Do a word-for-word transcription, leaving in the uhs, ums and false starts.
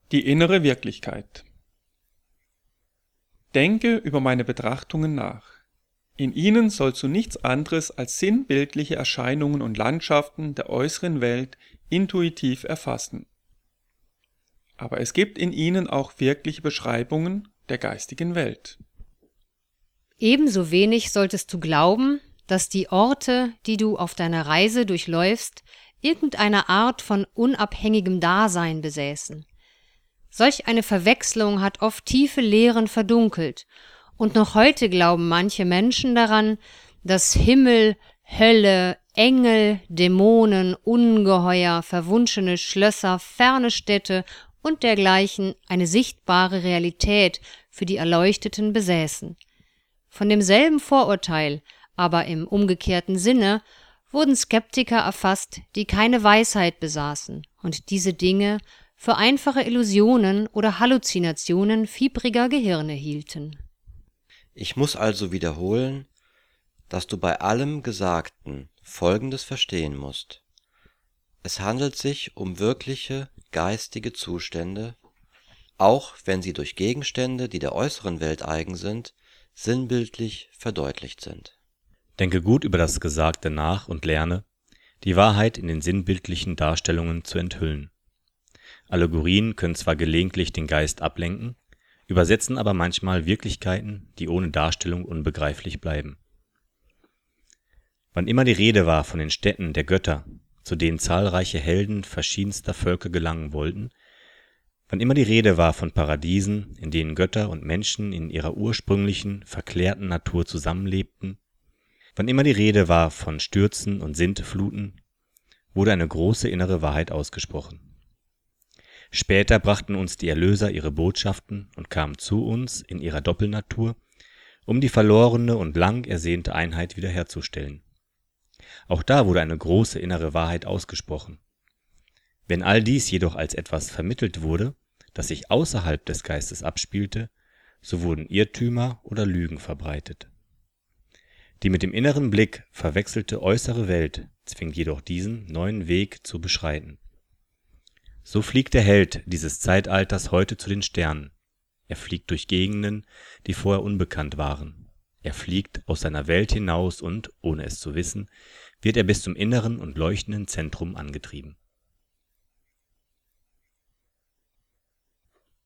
Die innere Wirklichkeit. Denke über meine Betrachtungen nach. In ihnen sollst du nichts anderes als sinnbildliche Erscheinungen und Landschaften der äußeren Welt intuitiv erfassen. Aber es gibt in ihnen auch wirkliche Beschreibungen der geistigen Welt. Ebenso wenig solltest du glauben, dass die Orte, die du auf deiner Reise durchläufst, irgendeine Art von unabhängigem Dasein besäßen. Solch eine Verwechslung hat oft tiefe Lehren verdunkelt, und noch heute glauben manche Menschen daran, dass Himmel, Hölle, Engel, Dämonen, Ungeheuer, verwunschene Schlösser, ferne Städte und dergleichen eine sichtbare Realität für die Erleuchteten besäßen. Von demselben Vorurteil, aber im umgekehrten Sinne, wurden Skeptiker erfasst, die keine Weisheit besaßen und diese Dinge für einfache Illusionen oder Halluzinationen fiebriger Gehirne hielten. Ich muss also wiederholen, dass du bei allem Gesagten Folgendes verstehen musst. Es handelt sich um wirkliche geistige Zustände, auch wenn sie durch Gegenstände, die der äußeren Welt eigen sind, sinnbildlich verdeutlicht sind. Denke gut über das Gesagte nach und lerne, die Wahrheit in den sinnbildlichen Darstellungen zu enthüllen. Allegorien können zwar gelegentlich den Geist ablenken, übersetzen aber manchmal Wirklichkeiten, die ohne Darstellung unbegreiflich bleiben. Wann immer die Rede war von den Städten der Götter, zu denen zahlreiche Helden verschiedenster Völker gelangen wollten, wann immer die Rede war von Paradiesen, in denen Götter und Menschen in ihrer ursprünglichen, verklärten Natur zusammenlebten, wann immer die Rede war von Stürzen und Sintfluten, wurde eine große innere Wahrheit ausgesprochen. Später brachten uns die Erlöser ihre Botschaften und kamen zu uns in ihrer Doppelnatur, um die verlorene und lang ersehnte Einheit wiederherzustellen. Auch da wurde eine große innere Wahrheit ausgesprochen. Wenn all dies jedoch als etwas vermittelt wurde, das sich außerhalb des Geistes abspielte, so wurden Irrtümer oder Lügen verbreitet. Die mit dem inneren Blick verwechselte äußere Welt zwingt jedoch diesen neuen Weg zu beschreiten. So fliegt der Held dieses Zeitalters heute zu den Sternen. Er fliegt durch Gegenden, die vorher unbekannt waren. Er fliegt aus seiner Welt hinaus und, ohne es zu wissen, wird er bis zum inneren und leuchtenden Zentrum angetrieben.